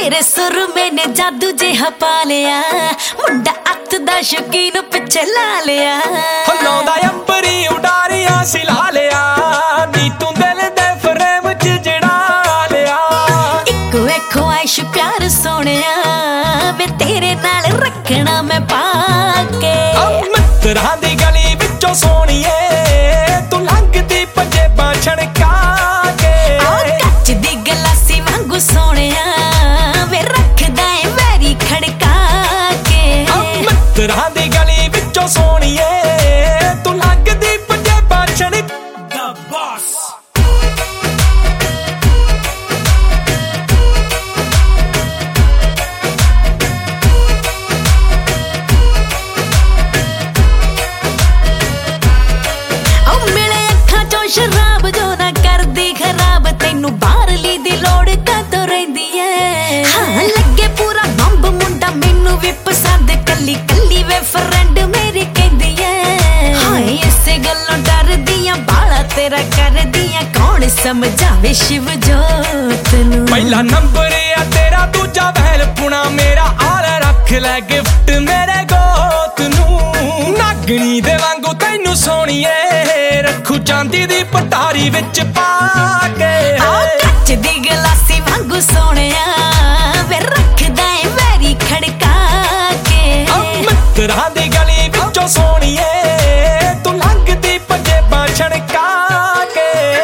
तेरे सुरमे ने जादू जिहा पा लिया, मुंडा अत दा शौकीन पिछे ला लिया। लाउंदा अंबरी उडारियां सिला लिया, नी तू दिल दे फ्रेम च जड़ा लिया। इको एक ख्वाहिश प्यार सोनिया, वे तेरे नाल रखना मैं पाके। मित्तरां दी गली विचों सोनिए, तू लंघदी पंजेबां छणका के। कच दी गलासी वांगू सोनिया, वे रखदा ए वैरी खड़का के। मित्तरां दी गली विचों सोनिए, तू लंघदी पंजेबां छणका। The Boss शराब जो ना कर दी खराब, तेनू बाहरली दी लोड़ कातों रहिंदी है। हाँ लगे पूरा बंब मुंडा, मैनू भी पसंद कली कली वे फ्रेंड मेरी कहंदी है। हाय इसे गल्लों डरदियां बाला तेरा कर दियां, कौन समझावे शिव जोत नू। पहला नंबर आ तेरा, दूजा वैल पुना मेरा। आल रख ले गिफ्ट मेरे गोत नू, नागनी दे वांगू तैनू सोनिए, रखू चांदी दी पटारी विच पा के। कच दी गलासी वांगू सोनिया, वे रखदा ए वैरी खड़का के। मित्तरां दी गली विचों सोनिए, तू लंघदी पंजेबां छणका के।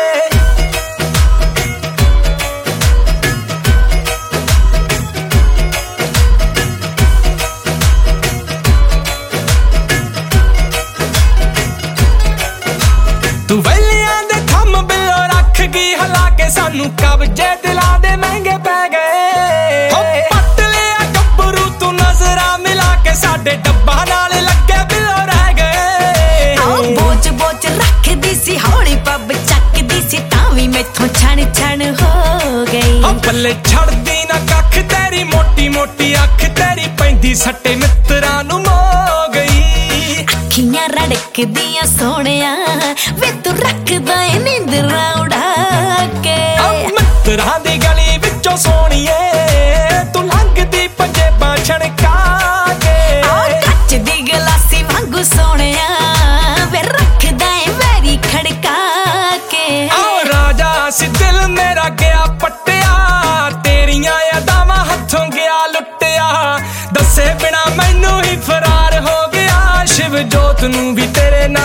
तू वैलियां दे थम बिलो रख गई हला के, सानू कब्जे दिलां दे महंगे पै गए। पट लिया गब्बरू तू नजरां मिला के, साडे डब्बा नाल लगे बिलो रह गए। बोच बोच रखदी सी हौली पब चकदी सी, तावी मैथों छण छण हो गई। पल्ले छड़दी ना कख तेरी मोटी मोटी अख, तेरी पैंदी सट्टे मित्तरां नू मो गई। अखियां रड़कदियां सोनिया, वे तू रखदा ए नींदरां उड़ा के। मित्तरां दी गली विचों सोनिए, तू लंघदी पंजेबां छणका के। कच दी गलासी वांगू सोनिया, वे रखदा ए वैरी खड़का के। राजा सी दिल मेरा गया पट्टिया, तेरियां यादावां हथों गया लुटिया। दसे बिना मैनू ही फरार हो गया, शिव जोत नू भी तेरे